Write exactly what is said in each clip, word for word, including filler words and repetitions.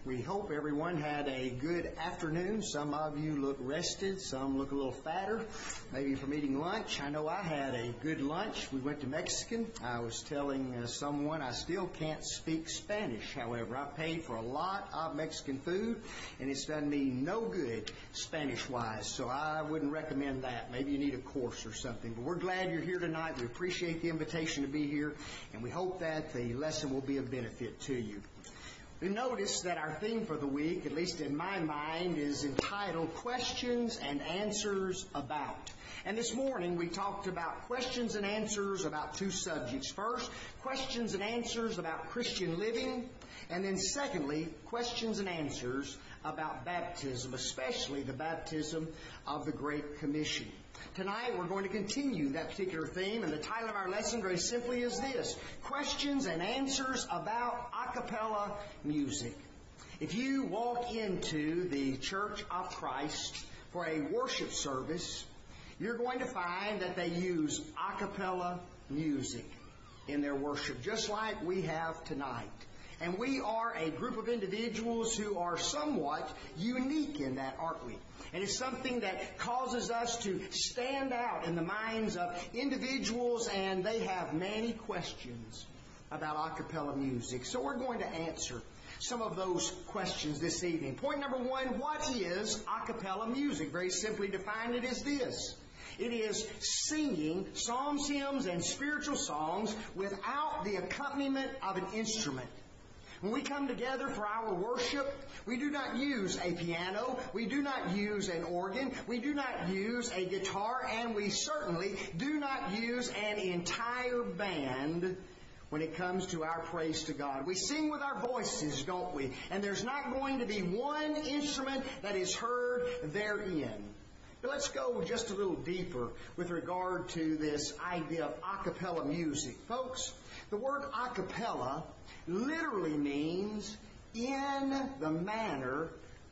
We hope everyone had a good afternoon. Some of you look rested. Some look a little fatter, maybe from eating lunch. I know I had a good lunch. We went to Mexican. I was telling uh, someone I still can't speak Spanish. However, I paid for a lot of Mexican food, and it's done me no good Spanish-wise. So I wouldn't recommend that. Maybe you need a course or something. But we're glad you're here tonight. We appreciate the invitation to be here, and we hope that the lesson will be of benefit to you. We notice that our theme for the week, at least in my mind, is entitled Questions and Answers About. And this morning we talked about questions and answers about two subjects. First, questions and answers about Christian living. And then secondly, questions and answers about baptism, especially the baptism of the Great Commission. Tonight we're going to continue that particular theme, and the title of our lesson very simply is this: Questions and Answers About A Cappella Music. If you walk into the Church of Christ for a worship service, you're going to find that they use a cappella music in their worship, just like we have tonight. And we are a group of individuals who are somewhat unique in that, aren't we? And it's something that causes us to stand out in the minds of individuals, and they have many questions about a cappella music. So we're going to answer some of those questions this evening. Point number one, what is a cappella music? Very simply defined, it is this. It is singing psalms, hymns, and spiritual songs without the accompaniment of an instrument. When we come together for our worship, we do not use a piano, we do not use an organ, we do not use a guitar, and we certainly do not use an entire band when it comes to our praise to God. We sing with our voices, don't we? And there's not going to be one instrument that is heard therein. But let's go just a little deeper with regard to this idea of a cappella music. Folks, the word a cappella literally means in the manner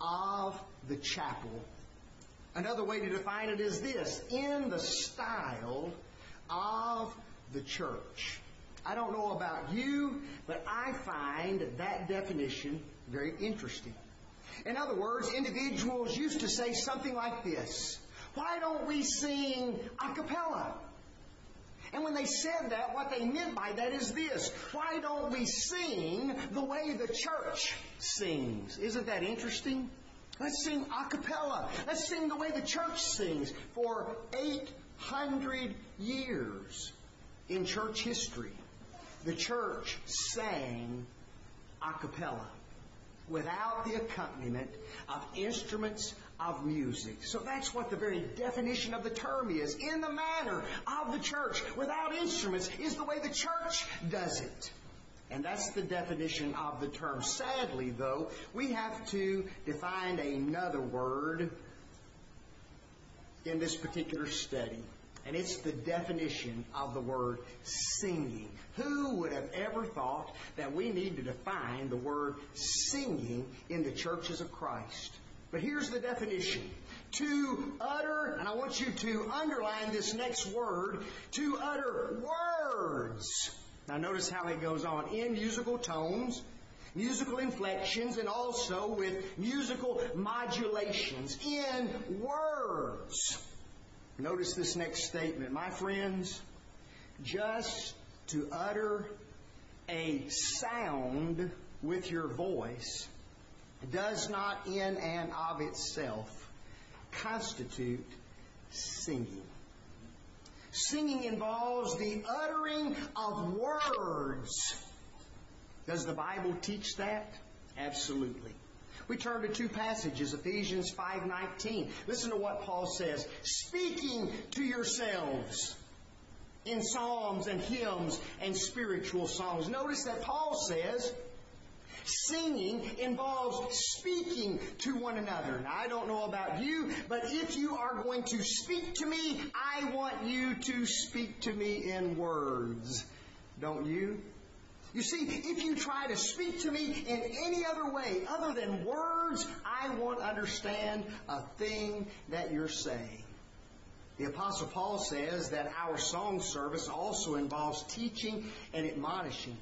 of the chapel. Another way to define it is this: in the style of the church. I don't know about you, but I find that definition very interesting. In other words, individuals used to say something like this: why don't we sing a cappella? And when they said that, what they meant by that is this: why don't we sing the way the church sings? Isn't that interesting? Let's sing a cappella. Let's sing the way the church sings. For eight hundred years in church history, the church sang a cappella, without the accompaniment of instruments of music. So that's what the very definition of the term is. In the manner of the church, without instruments, is the way the church does it. And that's the definition of the term. Sadly, though, we have to define another word in this particular study. And it's the definition of the word singing. Who would have ever thought that we need to define the word singing in the churches of Christ? But here's the definition. To utter, and I want you to underline this next word, to utter words. Now notice how it goes on. In musical tones, musical inflections, and also with musical modulations. In words. Notice this next statement. My friends, just to utter a sound with your voice does not in and of itself constitute singing. Singing involves the uttering of words. Does the Bible teach that? Absolutely. We turn to two passages, Ephesians five nineteen. Listen to what Paul says. Speaking to yourselves in psalms and hymns and spiritual songs. Notice that Paul says singing involves speaking to one another. Now, I don't know about you, but if you are going to speak to me, I want you to speak to me in words. Don't you? You see, if you try to speak to me in any other way other than words, I won't understand a thing that you're saying. The Apostle Paul says that our song service also involves teaching and admonishing.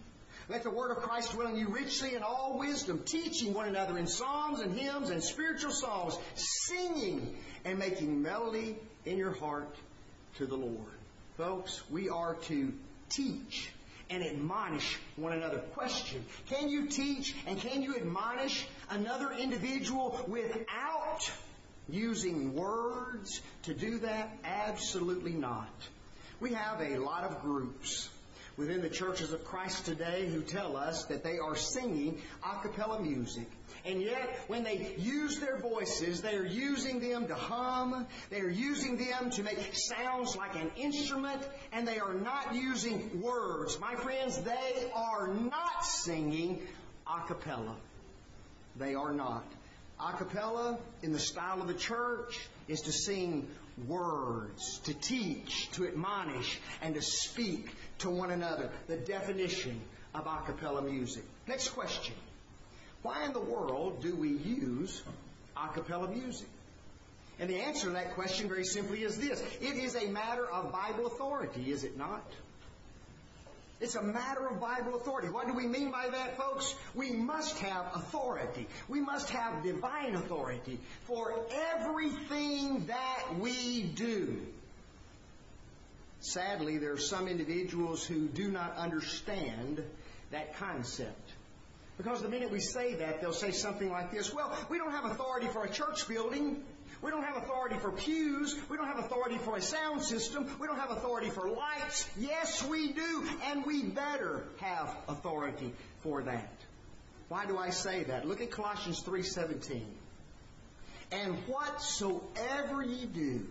Let the word of Christ dwell in you richly in all wisdom, teaching one another in psalms and hymns and spiritual songs, singing and making melody in your heart to the Lord. Folks, we are to teach and admonish one another. Question: can you teach and can you admonish another individual without using words to do that? Absolutely not. We have a lot of groups within the churches of Christ today who tell us that they are singing a cappella music. And yet, when they use their voices, they are using them to hum, they are using them to make sounds like an instrument, and they are not using words. My friends, they are not singing a cappella. They are not. A cappella, in the style of the church, is to sing words, to teach, to admonish, and to speak to one another. The definition of a cappella music. Next question. Why in the world do we use a cappella music? And the answer to that question very simply is this. It is a matter of Bible authority, is it not? It's a matter of Bible authority. What do we mean by that, folks? We must have authority. We must have divine authority for everything that we do. Sadly, there are some individuals who do not understand that concept. Because the minute we say that, they'll say something like this: well, we don't have authority for a church building. We don't have authority for pews. We don't have authority for a sound system. We don't have authority for lights. Yes, we do, and we better have authority for that. Why do I say that? Look at Colossians three seventeen. And whatsoever ye do,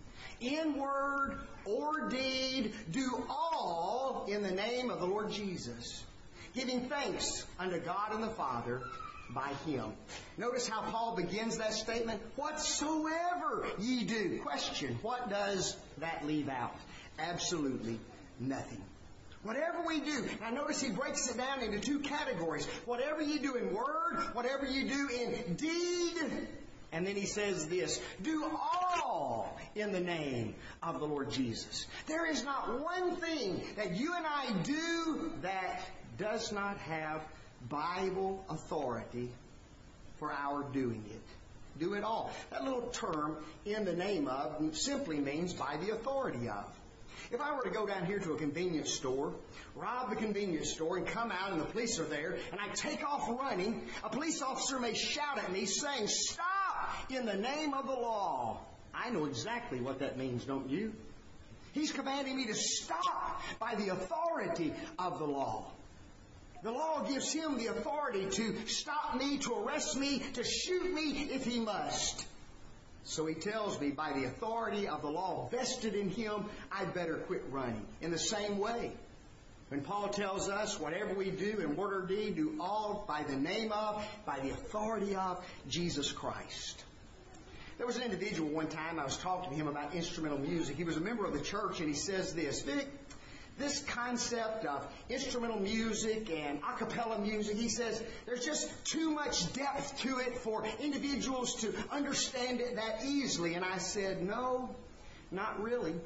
in word or deed, do all in the name of the Lord Jesus, giving thanks unto God and the Father by Him. Notice how Paul begins that statement. Whatsoever ye do. Question: what does that leave out? Absolutely nothing. Whatever we do. Now notice he breaks it down into two categories. Whatever you do in word, whatever you do in deed. And then he says this: do all in the name of the Lord Jesus. There is not one thing that you and I do that does not have Bible authority for our doing it. Do it all. That little term, in the name of, simply means by the authority of. If I were to go down here to a convenience store, rob the convenience store, and come out and the police are there, and I take off running, a police officer may shout at me saying, "Stop in the name of the law." I know exactly what that means, don't you? He's commanding me to stop by the authority of the law. The law gives him the authority to stop me, to arrest me, to shoot me if he must. So he tells me, by the authority of the law vested in him, I'd better quit running. In the same way, when Paul tells us whatever we do in word or deed, do all by the name of, by the authority of Jesus Christ. There was an individual one time, I was talking to him about instrumental music. He was a member of the church, and he says this: Vic, this concept of instrumental music and a cappella music, he says, there's just too much depth to it for individuals to understand it that easily. And I said, no, not really.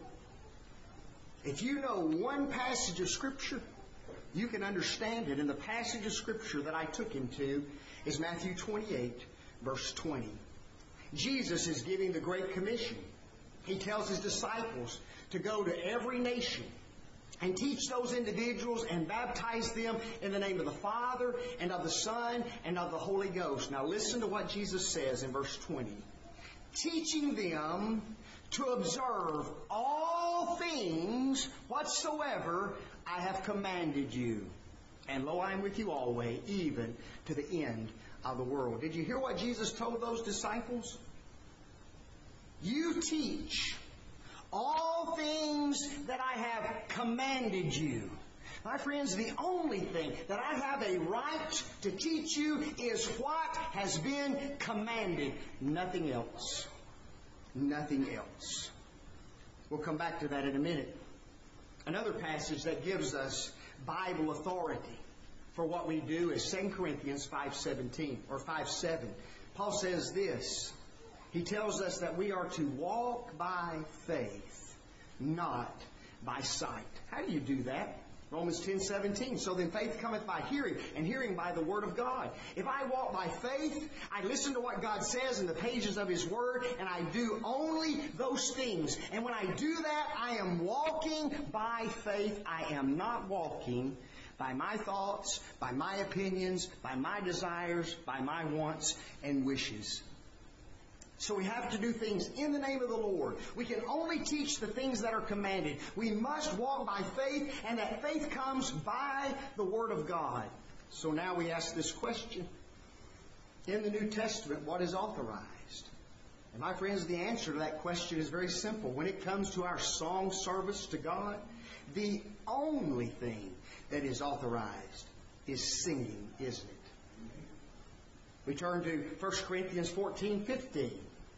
If you know one passage of Scripture, you can understand it. And the passage of Scripture that I took him to is Matthew twenty-eight, verse twenty. Jesus is giving the Great Commission. He tells His disciples to go to every nation and teach those individuals and baptize them in the name of the Father and of the Son and of the Holy Ghost. Now listen to what Jesus says in verse twenty. Teaching them to observe all things whatsoever I have commanded you. And lo, I am with you always, even to the end of the world. Did you hear what Jesus told those disciples? You teach all things that I have commanded you. My friends, the only thing that I have a right to teach you is what has been commanded. Nothing else. Nothing else. We'll come back to that in a minute. Another passage that gives us Bible authority for what we do is Second Corinthians five seventeen or five seven. Paul says this. He tells us that we are to walk by faith, not by sight. How do you do that? Romans ten seventeen. So then faith cometh by hearing, and hearing by the Word of God. If I walk by faith, I listen to what God says in the pages of His Word, and I do only those things. And when I do that, I am walking by faith. I am not walking by my thoughts, by my opinions, by my desires, by my wants and wishes. So we have to do things in the name of the Lord. We can only teach the things that are commanded. We must walk by faith, and that faith comes by the Word of God. So now we ask this question. In the New Testament, what is authorized? And my friends, the answer to that question is very simple. When it comes to our song service to God, the only thing that is authorized is singing, isn't it? We turn to First Corinthians fourteen fifteen.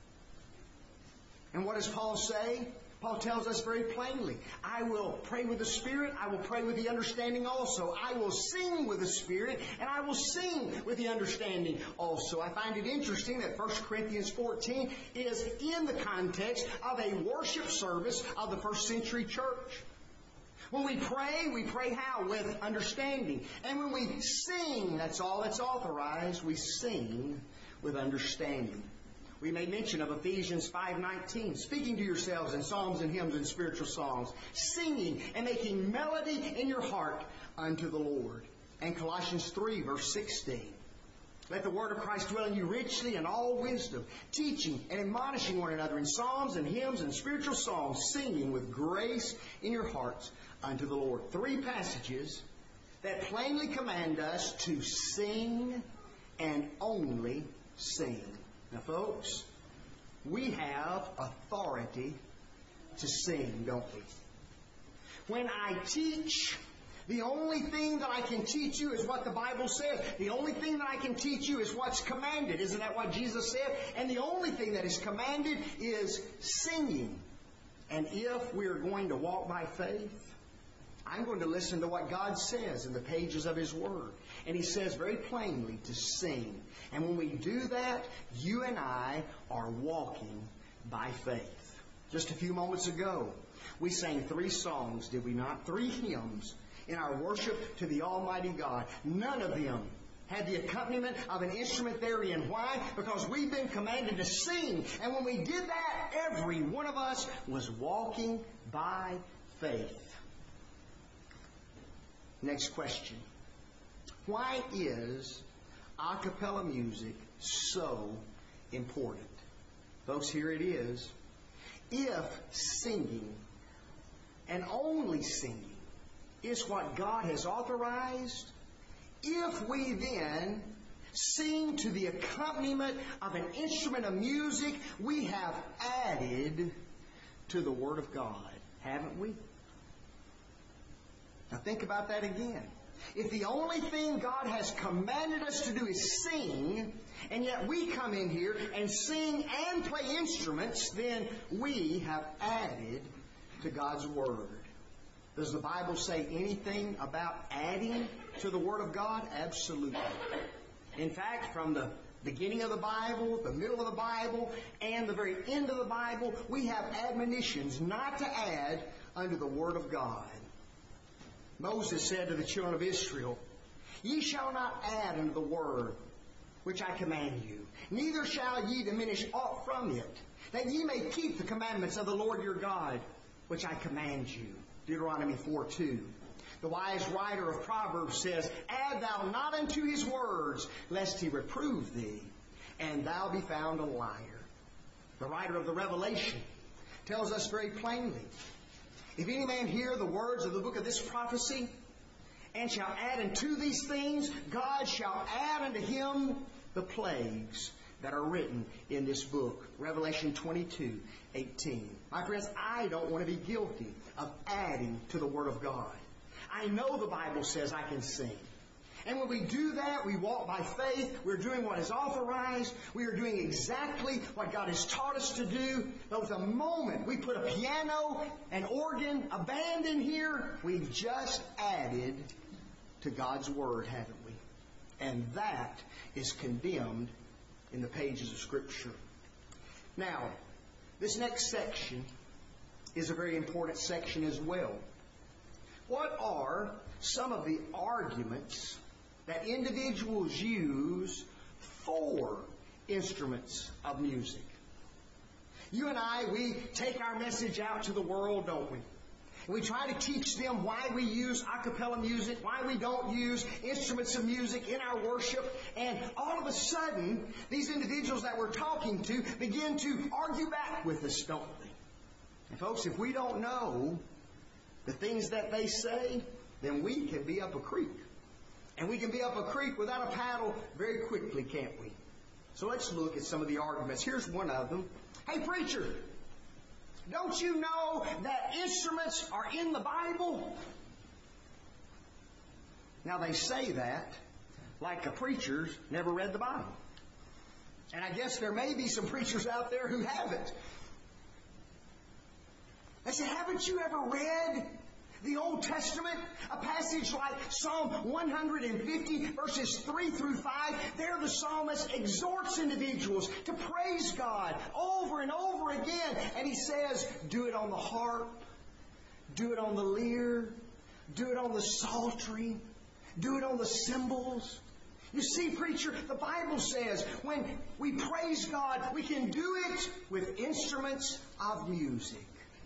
And what does Paul say? Paul tells us very plainly, I will pray with the Spirit, I will pray with the understanding also. I will sing with the Spirit, and I will sing with the understanding also. I find it interesting that First Corinthians fourteen is in the context of a worship service of the first century church. When we pray, we pray how? With understanding. And when we sing, that's all that's authorized, we sing with understanding. We made mention of Ephesians five nineteen, speaking to yourselves in psalms and hymns and spiritual songs, singing and making melody in your heart unto the Lord. And Colossians three verse sixteen. Let the word of Christ dwell in you richly in all wisdom, teaching and admonishing one another in psalms and hymns and spiritual songs, singing with grace in your hearts unto the Lord. Three passages that plainly command us to sing and only sing. Now, folks, we have authority to sing, don't we? When I teach, the only thing that I can teach you is what the Bible says. The only thing that I can teach you is what's commanded. Isn't that what Jesus said? And the only thing that is commanded is singing. And if we are going to walk by faith, I'm going to listen to what God says in the pages of His Word. And He says very plainly to sing. And when we do that, you and I are walking by faith. Just a few moments ago, we sang three songs, did we not? Three hymns in our worship to the Almighty God. None of them had the accompaniment of an instrument therein. Why? Because we've been commanded to sing. And when we did that, every one of us was walking by faith. Next question. Why is a cappella music so important? Folks, here it is. If singing, and only singing, is what God has authorized, if we then sing to the accompaniment of an instrument of music, we have added to the Word of God, haven't we? Now think about that again. If the only thing God has commanded us to do is sing, and yet we come in here and sing and play instruments, then we have added to God's Word. Does the Bible say anything about adding to the Word of God? Absolutely. In fact, from the beginning of the Bible, the middle of the Bible, and the very end of the Bible, we have admonitions not to add unto the Word of God. Moses said to the children of Israel, Ye shall not add unto the word which I command you, neither shall ye diminish aught from it, that ye may keep the commandments of the Lord your God, which I command you. Deuteronomy four two. The wise writer of Proverbs says, Add thou not unto his words, lest he reprove thee, and thou be found a liar. The writer of the Revelation tells us very plainly, If any man hear the words of the book of this prophecy, and shall add unto these things, God shall add unto him the plagues that are written in this book. Revelation twenty-two eighteen. My friends, I don't want to be guilty of adding to the Word of God. I know the Bible says I can sing. And when we do that, we walk by faith. We're doing what is authorized. We are doing exactly what God has taught us to do. But with the moment we put a piano, an organ, a band in here, we've just added to God's Word, haven't we? And that is condemned in the pages of Scripture. Now, this next section is a very important section as well. what are some of the arguments that individuals use for instruments of music? You and I, we take our message out to the world, don't we? We try to teach them why we use a cappella music, why we don't use instruments of music in our worship. And all of a sudden, these individuals that we're talking to begin to argue back with us, don't they? And folks, if we don't know the things that they say, then we can be up a creek. And we can be up a creek without a paddle very quickly, can't we? So let's look at some of the arguments. Here's one of them. Hey, preacher, don't you know that instruments are in the Bible? Now, they say that like the preachers never read the Bible. And I guess there may be some preachers out there who haven't. They say, haven't you ever read the Old Testament? A passage like Psalm one hundred fifty, verses three through five. There the psalmist exhorts individuals to praise God over and over again. And he says, do it on the harp, do it on the lyre, do it on the psaltery, do it on the cymbals. You see, preacher, the Bible says when we praise God, we can do it with instruments of music.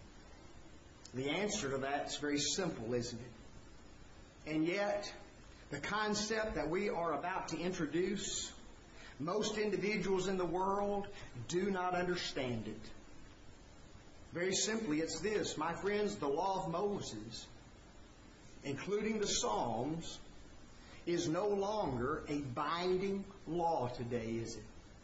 The answer to that is very simple, isn't it? And yet, the concept that we are about to introduce, most individuals in the world do not understand it. Very simply, it's this. My friends, the law of Moses, including the Psalms, is no longer a binding law today, is it?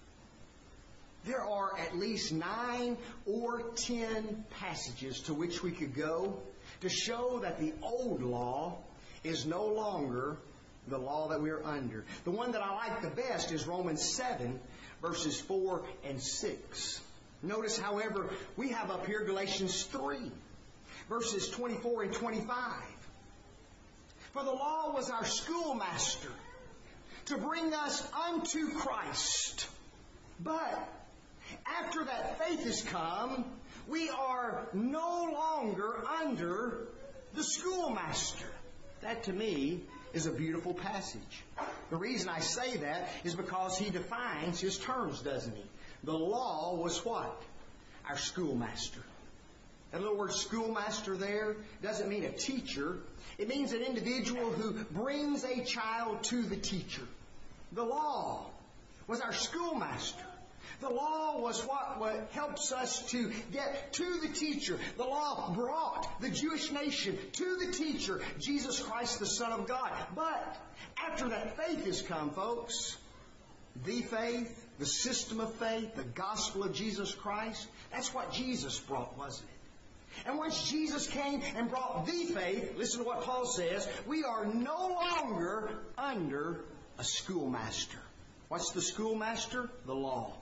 There are at least nine or ten passages to which we could go to show that the old law is no longer the law that we're under. The one that I like the best is Romans seven, verses four and six. Notice, however, we have up here Galatians three, verses twenty-four and twenty-five. For the law was our schoolmaster to bring us unto Christ. But after that faith has come, we are no longer under the schoolmaster. That to me is a beautiful passage. The reason I say that is because he defines his terms, doesn't he? The law was what? Our schoolmaster. That little word schoolmaster there doesn't mean a teacher. It means an individual who brings a child to the teacher. The law was our schoolmaster. The law was what, what helps us to get to the teacher. The law brought the Jewish nation to the teacher, Jesus Christ, the Son of God. But after that faith has come, folks, the faith, the system of faith, the gospel of Jesus Christ, that's what Jesus brought, wasn't it? And once Jesus came and brought the faith, listen to what Paul says, we are no longer under a schoolmaster. What's the schoolmaster? The law.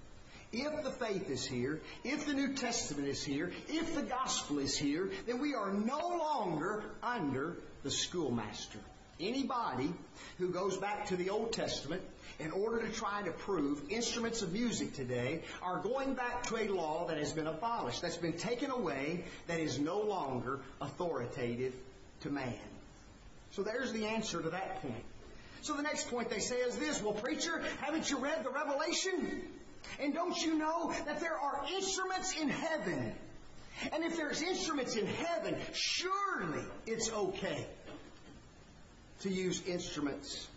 If the faith is here, if the New Testament is here, if the gospel is here, then we are no longer under the schoolmaster. Anybody who goes back to the Old Testament in order to try to prove instruments of music today are going back to a law that has been abolished, that's been taken away, that is no longer authoritative to man. So there's the answer to that point. So the next point they say is this, well, preacher, haven't you read the Revelation? And don't you know that there are instruments in heaven? And if there's instruments in heaven, surely it's okay to use instruments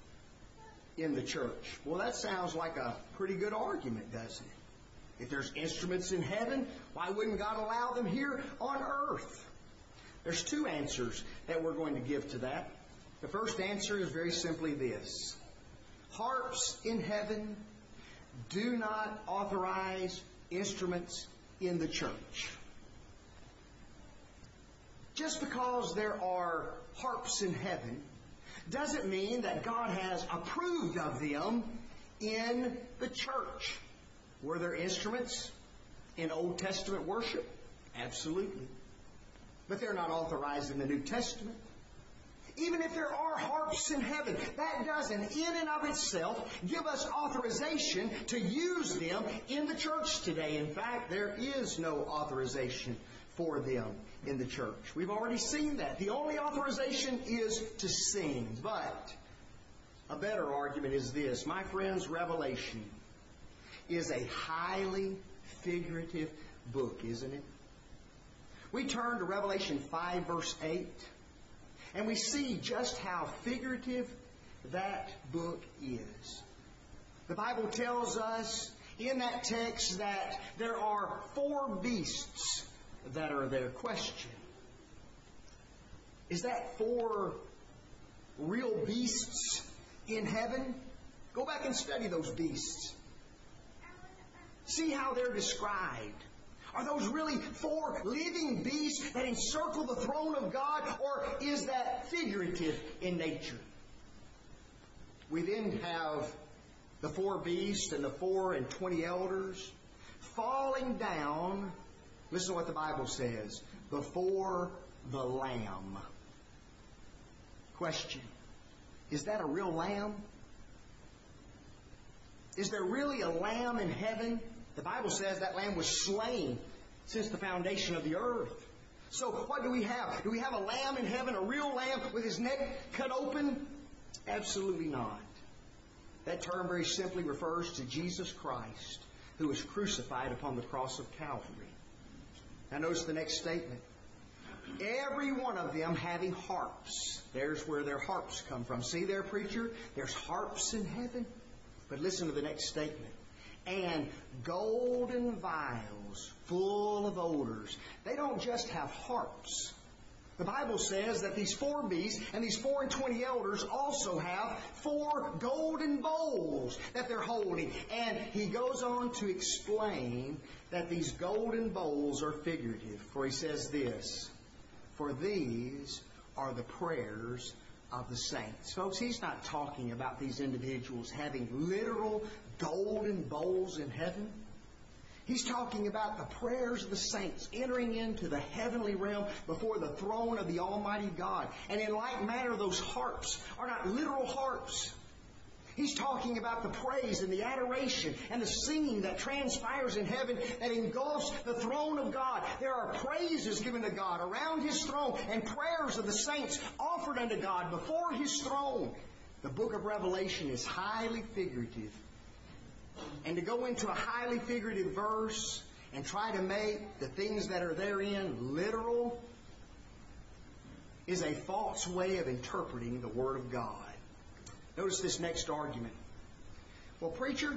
in the church. Well, that sounds like a pretty good argument, doesn't it? If there's instruments in heaven, why wouldn't God allow them here on earth? There's two answers that we're going to give to that. The first answer is very simply this. Harps in heaven do not authorize instruments in the church. Just because there are harps in heaven doesn't mean that God has approved of them in the church. Were there instruments in Old Testament worship? Absolutely. But they're not authorized in the New Testament. Even if there are harps in heaven, that doesn't, in and of itself, give us authorization to use them in the church today. In fact, there is no authorization for them in the church. We've already seen that. The only authorization is to sing. But a better argument is this. My friends, Revelation is a highly figurative book, isn't it? We turn to Revelation five, verse eight, and we see just how figurative that book is. The Bible tells us in that text that there are four beasts that are there. Question: is that four real beasts in heaven? Go back and study those beasts. See how they're described. Are those really four living beasts that encircle the throne of God, or is that figurative in nature? We then have the four beasts and the four and twenty elders falling down, listen to what the Bible says, before the Lamb. Question: is that a real lamb? Is there really a lamb in heaven? The Bible says that lamb was slain since the foundation of the earth. So what do we have? Do we have a lamb in heaven, a real lamb with his neck cut open? Absolutely not. That term very simply refers to Jesus Christ, who was crucified upon the cross of Calvary. Now notice the next statement. Every one of them having harps. There's where their harps come from. See there, preacher? There's harps in heaven. But listen to the next statement. And golden vials full of odors. They don't just have harps. The Bible says that these four beasts and these four and twenty elders also have four golden bowls that they're holding. And he goes on to explain that these golden bowls are figurative. For he says this: for these are the prayers of the saints. Folks, he's not talking about these individuals having literal golden bowls in heaven. He's talking about the prayers of the saints entering into the heavenly realm before the throne of the Almighty God. And in like manner, those harps are not literal harps. He's talking about the praise and the adoration and the singing that transpires in heaven that engulfs the throne of God. There are praises given to God around His throne and prayers of the saints offered unto God before His throne. The book of Revelation is highly figurative. And to go into a highly figurative verse and try to make the things that are therein literal is a false way of interpreting the Word of God. Notice this next argument. Well, preacher,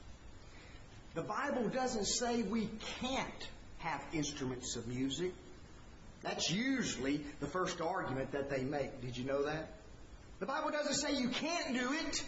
the Bible doesn't say we can't have instruments of music. That's usually the first argument that they make. Did you know that? The Bible doesn't say you can't do it.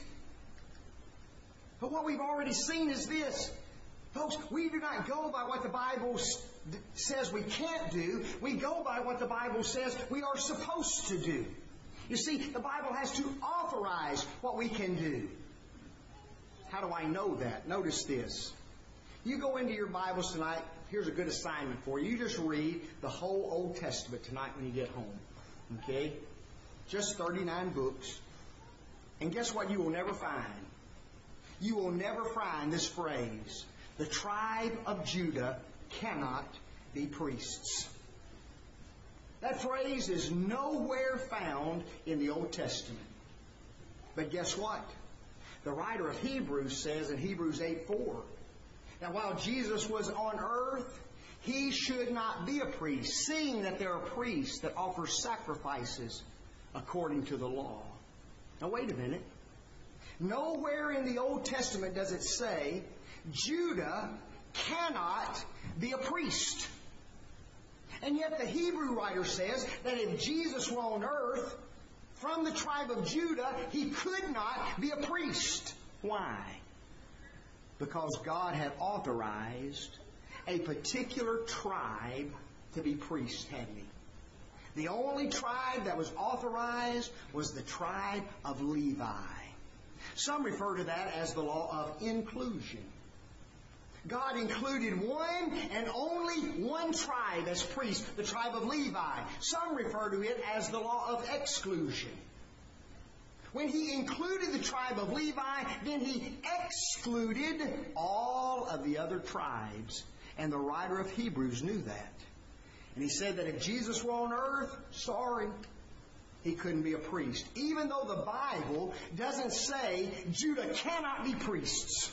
But what we've already seen is this. Folks, we do not go by what the Bible says we can't do. We go by what the Bible says we are supposed to do. You see, the Bible has to authorize what we can do. How do I know that? Notice this. You go into your Bibles tonight. Here's a good assignment for you. You just read the whole Old Testament tonight when you get home. Okay? Just thirty-nine books. And guess what you will never find? You will never find this phrase, the tribe of Judah cannot be priests. That phrase is nowhere found in the Old Testament. But guess what? The writer of Hebrews says in Hebrews eight four, that while Jesus was on earth, He should not be a priest, seeing that there are priests that offer sacrifices according to the law. Now wait a minute. Nowhere in the Old Testament does it say Judah cannot be a priest. And yet the Hebrew writer says that if Jesus were on earth, from the tribe of Judah, He could not be a priest. Why? Because God had authorized a particular tribe to be priests, hadn't He? The only tribe that was authorized was the tribe of Levi. Some refer to that as the law of inclusion. God included one and only one tribe as priest, the tribe of Levi. Some refer to it as the law of exclusion. When He included the tribe of Levi, then He excluded all of the other tribes. And the writer of Hebrews knew that. And he said that if Jesus were on earth, sorry, he couldn't be a priest. Even though the Bible doesn't say Judah cannot be priests.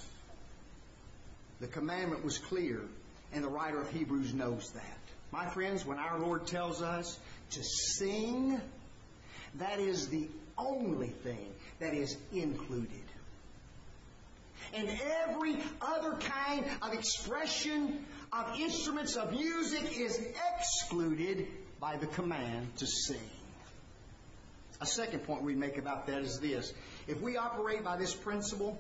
The commandment was clear, and the writer of Hebrews knows that. My friends, when our Lord tells us to sing, that is the only thing that is included. And every other kind of expression of instruments of music is excluded by the command to sing. A second point we make about that is this. If we operate by this principle,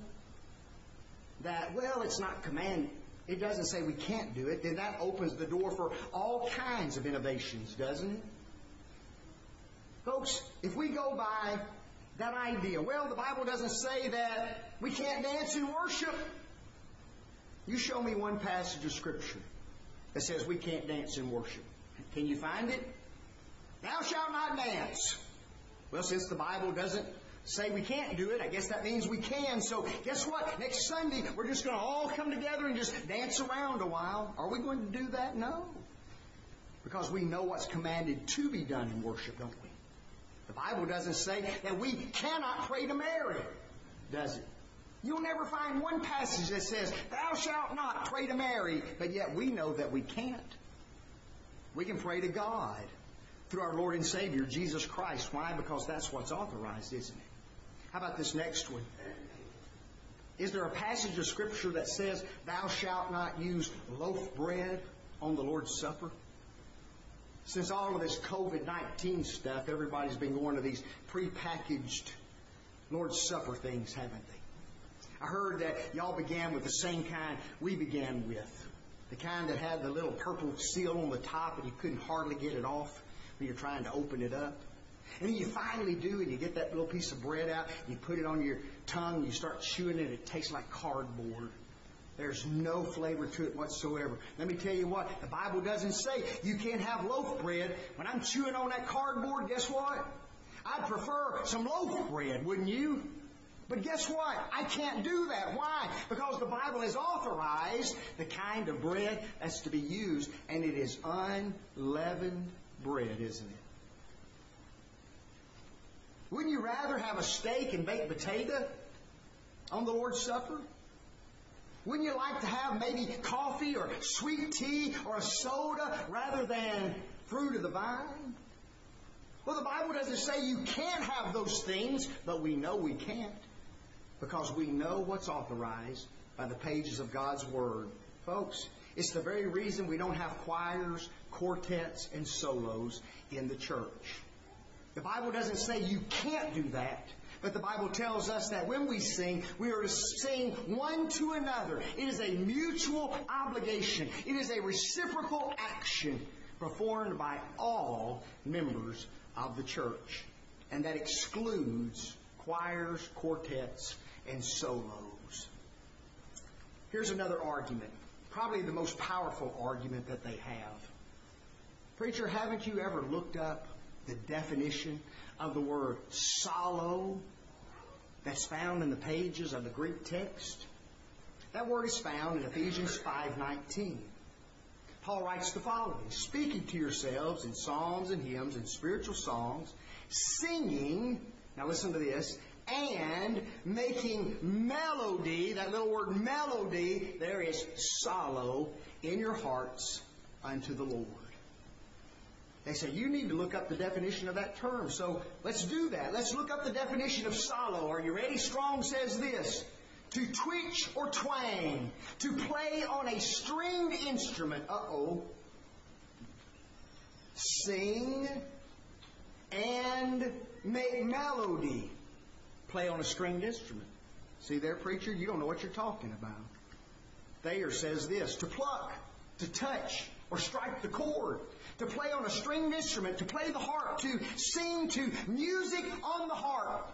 that, well, it's not commanded, it doesn't say we can't do it, then that opens the door for all kinds of innovations, doesn't it? Folks, if we go by that idea, well, the Bible doesn't say that we can't dance in worship. You show me one passage of Scripture that says we can't dance in worship. Can you find it? Thou shalt not dance. Well, since the Bible doesn't say we can't do it, I guess that means we can. So guess what? Next Sunday, we're just going to all come together and just dance around a while. Are we going to do that? No. Because we know what's commanded to be done in worship, don't we? The Bible doesn't say that we cannot pray to Mary, does it? You'll never find one passage that says, thou shalt not pray to Mary, but yet we know that we can't. We can pray to God through our Lord and Savior, Jesus Christ. Why? Because that's what's authorized, isn't it? How about this next one? Is there a passage of Scripture that says, thou shalt not use loaf bread on the Lord's Supper? Since all of this covid nineteen stuff, everybody's been going to these prepackaged Lord's Supper things, haven't they? I heard that y'all began with the same kind we began with. The kind that had the little purple seal on the top and you couldn't hardly get it off when you're trying to open it up. And then you finally do, and you get that little piece of bread out, and you put it on your tongue, and you start chewing it, and it tastes like cardboard. There's no flavor to it whatsoever. Let me tell you what, the Bible doesn't say you can't have loaf bread. When I'm chewing on that cardboard, guess what? I'd prefer some loaf bread, wouldn't you? But guess what? I can't do that. Why? Because the Bible has authorized the kind of bread that's to be used, and it is unleavened bread, isn't it? Wouldn't you rather have a steak and baked potato on the Lord's Supper? Wouldn't you like to have maybe coffee or sweet tea or a soda rather than fruit of the vine? Well, the Bible doesn't say you can't have those things, but we know we can't because we know what's authorized by the pages of God's Word. Folks, it's the very reason we don't have choirs, quartets, and solos in the church. The Bible doesn't say you can't do that, but the Bible tells us that when we sing, we are to sing one to another. It is a mutual obligation. It is a reciprocal action performed by all members of the church. And that excludes choirs, quartets, and solos. Here's another argument, probably the most powerful argument that they have. Preacher, haven't you ever looked up the definition of the word psallo that's found in the pages of the Greek text? That word is found in Ephesians five nineteen. Paul writes the following, speaking to yourselves in psalms and hymns and spiritual songs, singing, now listen to this, and making melody, that little word melody, there is psallo, in your hearts unto the Lord. They say, you need to look up the definition of that term. So let's do that. Let's look up the definition of psallo. Are you ready? Strong says this. To twitch or twang. To play on a stringed instrument. Uh-oh. Sing and make melody. Play on a stringed instrument. See there, preacher? You don't know what you're talking about. Thayer says this. To pluck, to touch, or strike the chord. To play on a stringed instrument, to play the harp, to sing to music on the harp.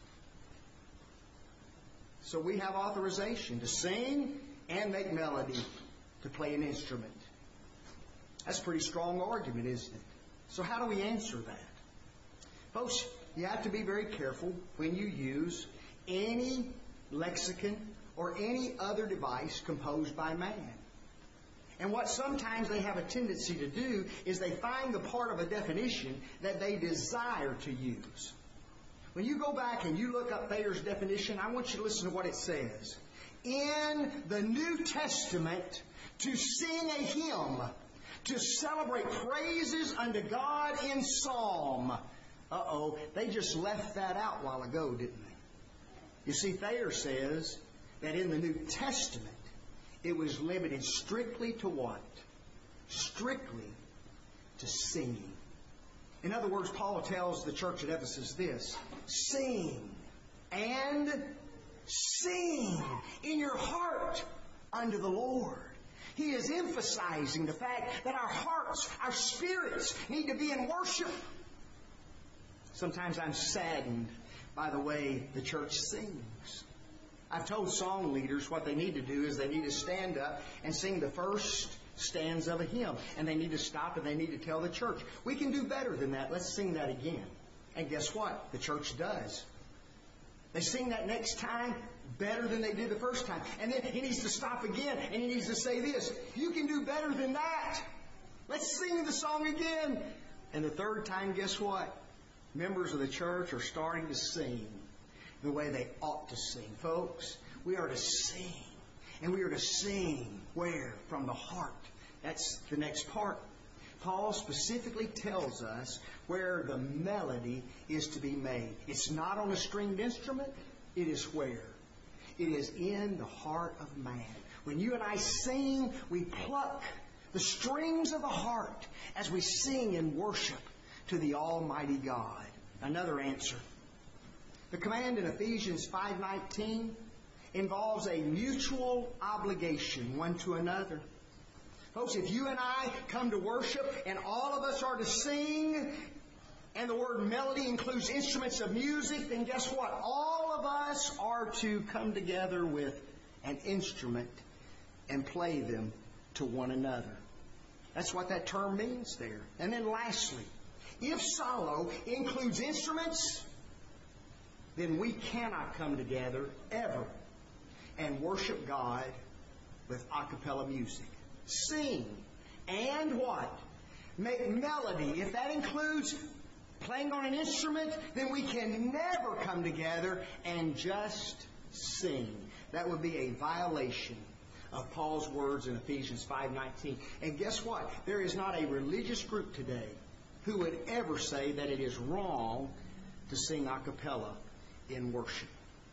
So we have authorization to sing and make melody, to play an instrument. That's a pretty strong argument, isn't it? So how do we answer that? Folks, you have to be very careful when you use any lexicon or any other device composed by man. And what sometimes they have a tendency to do is they find the part of a definition that they desire to use. When you go back and you look up Thayer's definition, I want you to listen to what it says. In the New Testament, to sing a hymn, to celebrate praises unto God in psalm. Uh-oh, they just left that out a while ago, didn't they? You see, Thayer says that in the New Testament, it was limited strictly to what? Strictly to singing. In other words, Paul tells the church at Ephesus this: sing and sing in your heart unto the Lord. He is emphasizing the fact that our hearts, our spirits need to be in worship. Sometimes I'm saddened by the way the church sings. I've told song leaders what they need to do is they need to stand up and sing the first stanza of a hymn. And they need to stop and they need to tell the church, we can do better than that. Let's sing that again. And guess what? The church does. They sing that next time better than they did the first time. And then he needs to stop again and he needs to say this: you can do better than that. Let's sing the song again. And the third time, guess what? Members of the church are starting to sing the way they ought to sing. Folks, we are to sing. And we are to sing where? From the heart. That's the next part. Paul specifically tells us where the melody is to be made. It's not on a stringed instrument. It is where? It is in the heart of man. When you and I sing, we pluck the strings of the heart as we sing in worship to the Almighty God. Another answer. The command in Ephesians five nineteen involves a mutual obligation one to another. Folks, if you and I come to worship and all of us are to sing, and the word melody includes instruments of music, then guess what? All of us are to come together with an instrument and play them to one another. That's what that term means there. And then lastly, if solo includes instruments, then we cannot come together ever and worship God with a cappella music. Sing and what? Make melody. If that includes playing on an instrument, then we can never come together and just sing. That would be a violation of Paul's words in Ephesians five nineteen. And guess what? There is not a religious group today who would ever say that it is wrong to sing a cappella in worship.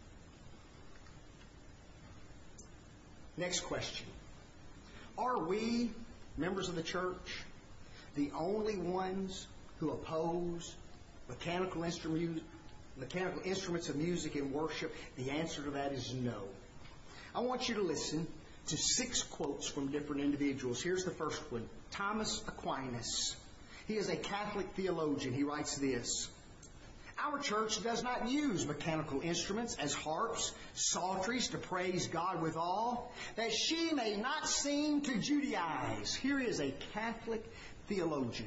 Next question. Are we, members of the church, the only ones who oppose mechanical instrument, mechanical instruments of music in worship? The answer to that is no. I want you to listen to six quotes from different individuals. Here's the first one. Thomas Aquinas. He is a Catholic theologian. He writes this: our church does not use mechanical instruments as harps, psalteries to praise God withal, that she may not seem to Judaize. Here is a Catholic theologian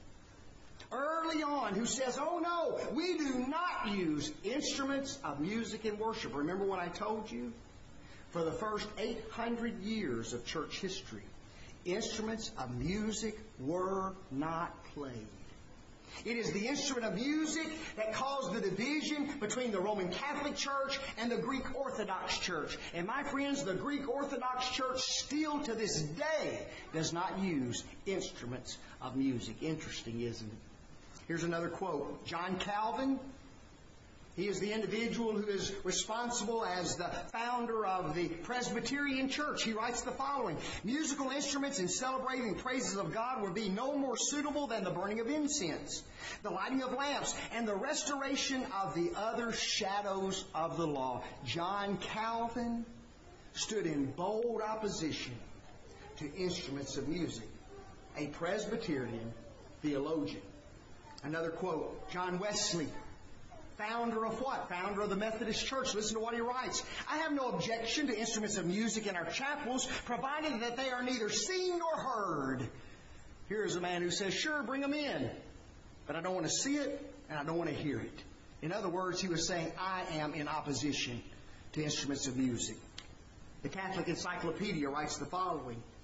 early on who says, oh no, we do not use instruments of music in worship. Remember what I told you? For the first eight hundred years of church history, instruments of music were not played. It is the instrument of music that caused the division between the Roman Catholic Church and the Greek Orthodox Church. And my friends, the Greek Orthodox Church still to this day does not use instruments of music. Interesting, isn't it? Here's another quote. John Calvin. He is the individual who is responsible as the founder of the Presbyterian Church. He writes the following: musical instruments in celebrating praises of God would be no more suitable than the burning of incense, the lighting of lamps, and the restoration of the other shadows of the law. John Calvin stood in bold opposition to instruments of music. A Presbyterian theologian. Another quote. John Wesley. Founder of what? Founder of the Methodist Church. Listen to what he writes. I have no objection to instruments of music in our chapels, provided that they are neither seen nor heard. Here is a man who says, sure, bring them in, but I don't want to see it and I don't want to hear it. In other words, he was saying, I am in opposition to instruments of music. The Catholic Encyclopedia writes the following: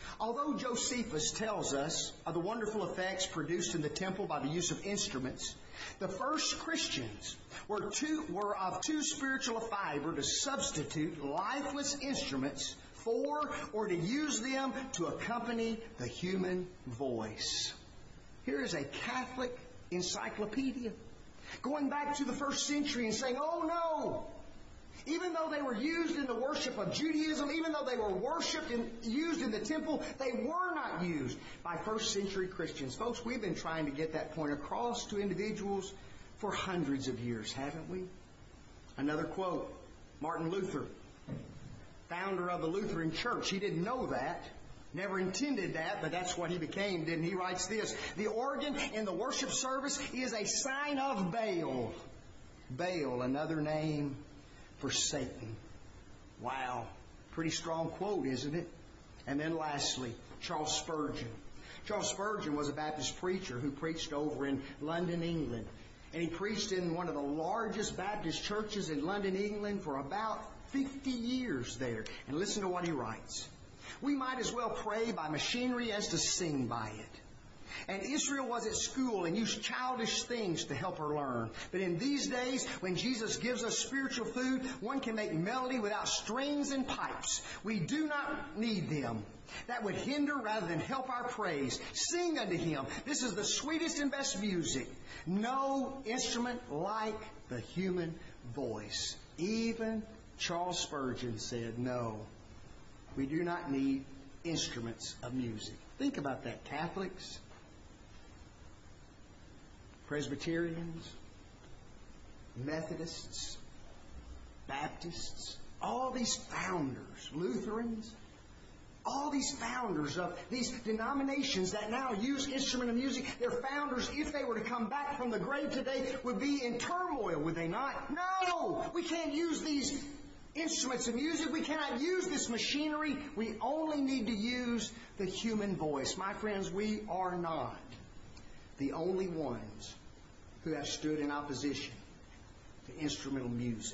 Although Josephus tells us of the wonderful effects produced in the temple by the use of instruments, the first Christians were, too, were of too spiritual a fiber to substitute lifeless instruments for or to use them to accompany the human voice. Here is a Catholic encyclopedia going back to the first century and saying, oh no! Even though they were used in the worship of Judaism, even though they were worshipped and used in the temple, they were not used by first century Christians. Folks, we've been trying to get that point across to individuals for hundreds of years, haven't we? Another quote, Martin Luther, founder of the Lutheran Church. He didn't know that, never intended that, but that's what he became, didn't he? He writes this, the organ in the worship service is a sign of Baal. Baal, another name for Satan. Wow. Pretty strong quote, isn't it? And then lastly, Charles Spurgeon. Charles Spurgeon was a Baptist preacher who preached over in London, England. And he preached in one of the largest Baptist churches in London, England for about fifty years there. And listen to what he writes. We might as well pray by machinery as to sing by it. And Israel was at school and used childish things to help her learn. But in these days, when Jesus gives us spiritual food, one can make melody without strings and pipes. We do not need them. That would hinder rather than help our praise. Sing unto Him. This is the sweetest and best music. No instrument like the human voice. Even Charles Spurgeon said, no, we do not need instruments of music. Think about that, Catholics, Presbyterians, Methodists, Baptists, all these founders, Lutherans, all these founders of these denominations that now use instrument of music, their founders, if they were to come back from the grave today, would be in turmoil, would they not? No! We can't use these instruments of music. We cannot use this machinery. We only need to use the human voice. My friends, we are not the only ones who have stood in opposition to instrumental music.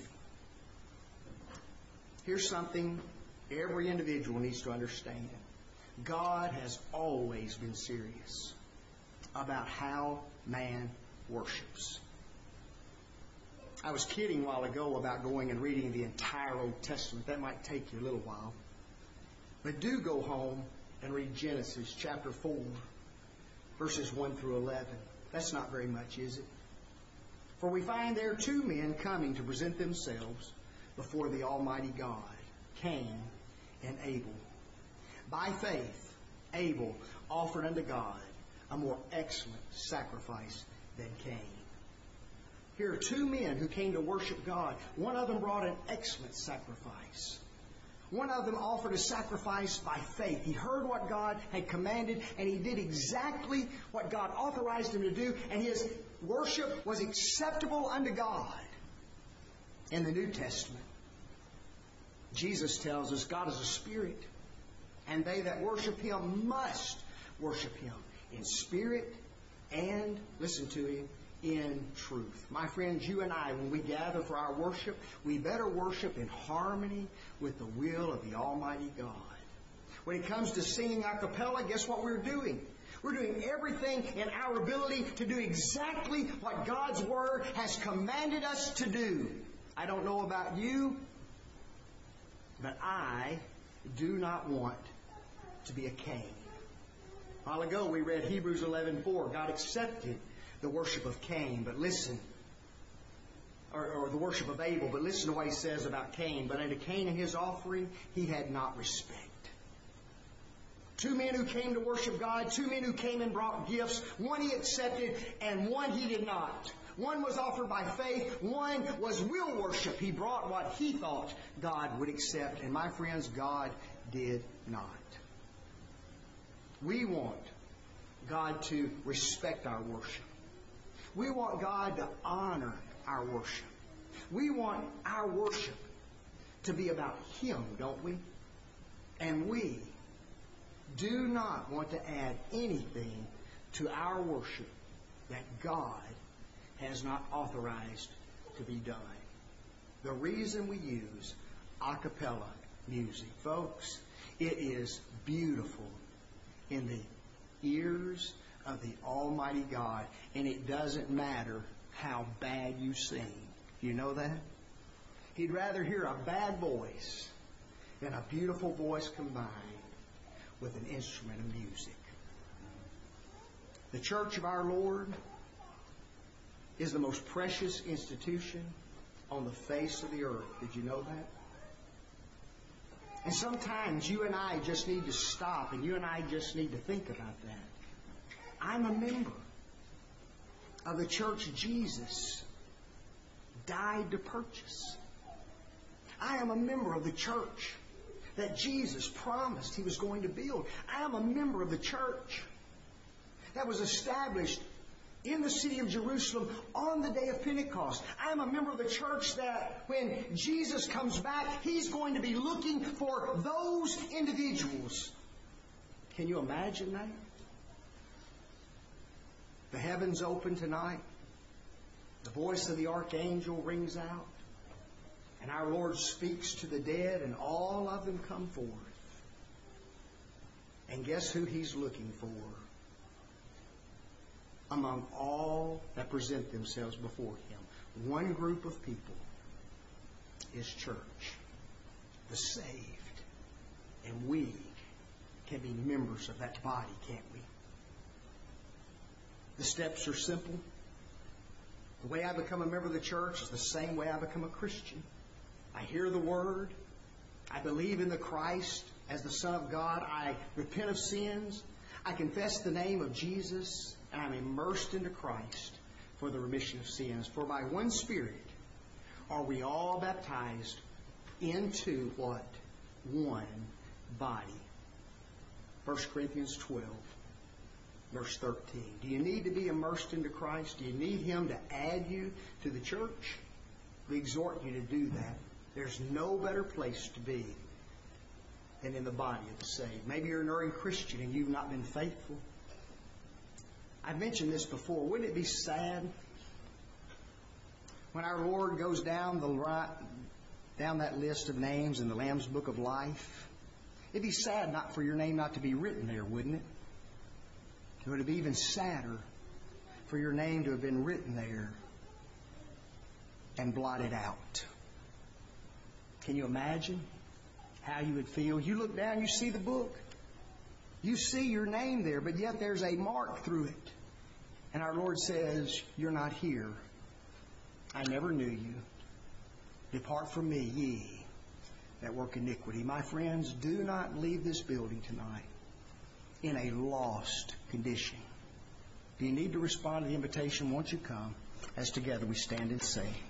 Here's something every individual needs to understand. God has always been serious about how man worships. I was kidding a while ago about going and reading the entire Old Testament. That might take you a little while. But do go home and read Genesis chapter four, verses one through eleven. That's not very much, is it? For we find there two men coming to present themselves before the Almighty God, Cain and Abel. By faith, Abel offered unto God a more excellent sacrifice than Cain. Here are two men who came to worship God. One of them brought an excellent sacrifice. One of them offered a sacrifice by faith. He heard what God had commanded, and he did exactly what God authorized him to do, and his worship was acceptable unto God. In the New Testament, Jesus tells us God is a spirit, and they that worship Him must worship Him in spirit and, listen to Him, in truth. My friends, you and I, when we gather for our worship, we better worship in harmony with the will of the Almighty God. When it comes to singing a cappella, guess what we're doing? We're doing everything in our ability to do exactly what God's Word has commanded us to do. I don't know about you, but I do not want to be a Cain. A while ago we read Hebrews eleven four. God accepted the worship of Cain, but listen, or, or the worship of Abel, but listen to what he says about Cain. But unto Cain and his offering he had not respect. Two men who came to worship God, two men who came and brought gifts. One he accepted and one he did not. One was offered by faith, one was will worship. He brought what he thought God would accept, and my friends, God did not. We want God to respect our worship. We want God to honor our worship. We want our worship to be about Him, don't we? And we do not want to add anything to our worship that God has not authorized to be done. The reason we use a cappella music, folks, It is beautiful in the ears of the Almighty God. And it doesn't matter how bad you sing. You know that? He'd rather hear a bad voice than a beautiful voice combined with an instrument of music. The church of our Lord is the most precious institution on the face of the earth. Did you know that? And sometimes you and I just need to stop and you and I just need to think about that. I'm a member of the church Jesus died to purchase. I am a member of the church that Jesus promised He was going to build. I am a member of the church that was established in the city of Jerusalem on the day of Pentecost. I am a member of the church that when Jesus comes back, He's going to be looking for those individuals. Can you imagine that? The heavens open tonight. The voice of the archangel rings out. And our Lord speaks to the dead, and all of them come forth. And guess who He's looking for? Among all that present themselves before Him, one group of people is church, the saved. And we can be members of that body, can't we? The steps are simple. The way I become a member of the church is the same way I become a Christian. I hear the Word. I believe in the Christ as the Son of God. I repent of sins. I confess the name of Jesus. And I'm immersed into Christ for the remission of sins. For by one Spirit are we all baptized into what? One body. First Corinthians twelve, verse thirteen. Do you need to be immersed into Christ? Do you need Him to add you to the church? We exhort you to do that. There's no better place to be than in the body of the saved. Maybe you're an erring Christian and you've not been faithful. I've mentioned this before. Wouldn't it be sad when our Lord goes down the right, down that list of names in the Lamb's Book of Life? It'd be sad not for your name not to be written there, wouldn't it? It would be even sadder for your name to have been written there and blotted out. Can you imagine how you would feel? You look down, you see the book. You see your name there, but yet there's a mark through it. And our Lord says, you're not here. I never knew you. Depart from me, ye that work iniquity. My friends, do not leave this building tonight in a lost condition. Do you need to respond to the invitation? Won't you come as together we stand and sing?